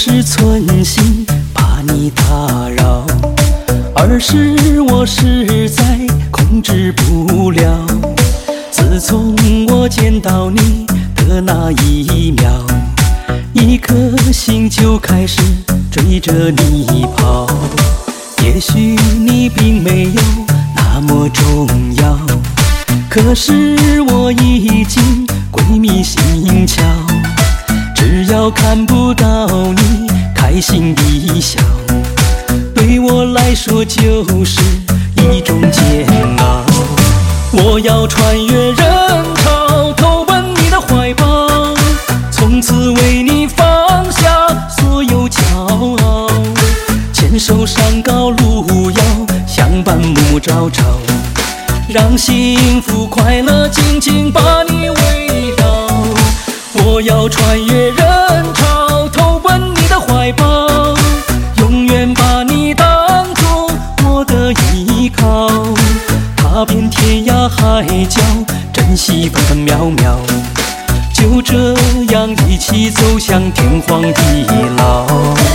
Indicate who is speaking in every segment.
Speaker 1: 是存心怕你打扰，而是我实在控制不了。自从我见到你的那一秒，一颗心就开始追着你跑。也许你并没有那么重要，可是我已经鬼迷心窍。只要看不到你开心的笑，对我来说就是一种煎熬。我要穿越人潮，投奔你的怀抱，从此为你放下所有骄傲。牵手上高路遥，相伴暮暮朝朝，让幸福快乐紧紧把你围绕。我要穿越人潮，投奔你的怀抱，永远把你当作我的依靠。踏遍天涯海角，珍惜分分秒秒，就这样一起走向天荒地老。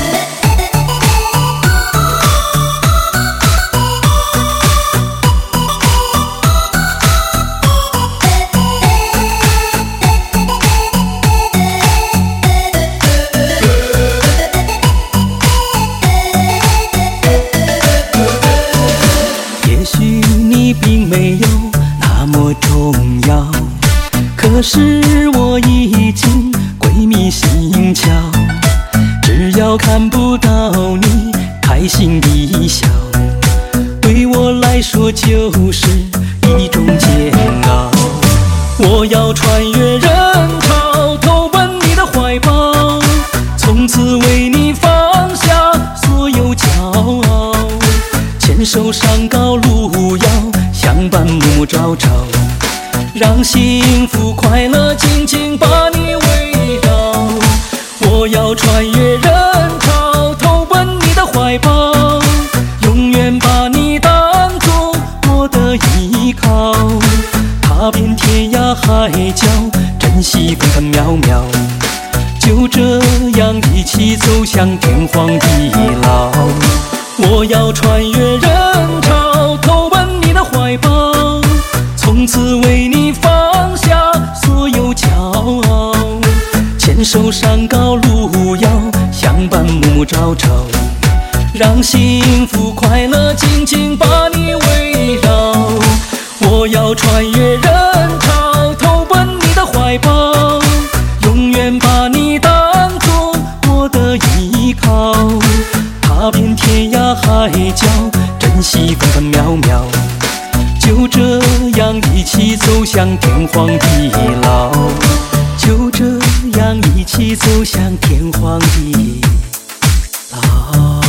Speaker 1: 并没有那么重要，可是我已经鬼迷心窍。只要看不到你开心的笑，对我来说就是一种煎熬。我要穿越人潮，投奔你的怀抱，从此为你放下所有骄傲。牵手上高路遥，相伴暮暮朝朝，让幸福快乐紧紧把你围绕。我要穿越人潮，投奔你的怀抱，永远把你当作我的依靠。踏遍天涯海角，珍惜分分秒秒，就这样一起走向天荒地老。我要穿越人潮，投奔你的怀抱，从此为你放下所有骄傲。牵手上高路遥，相伴暮暮朝朝，让幸福快乐紧紧把你围绕。我要穿越人潮，投奔你的怀抱，永远把你当作我的依靠。踏遍天涯海角，珍惜分分秒秒，就这样一起走向天荒地老。就这样一起走向天荒地老。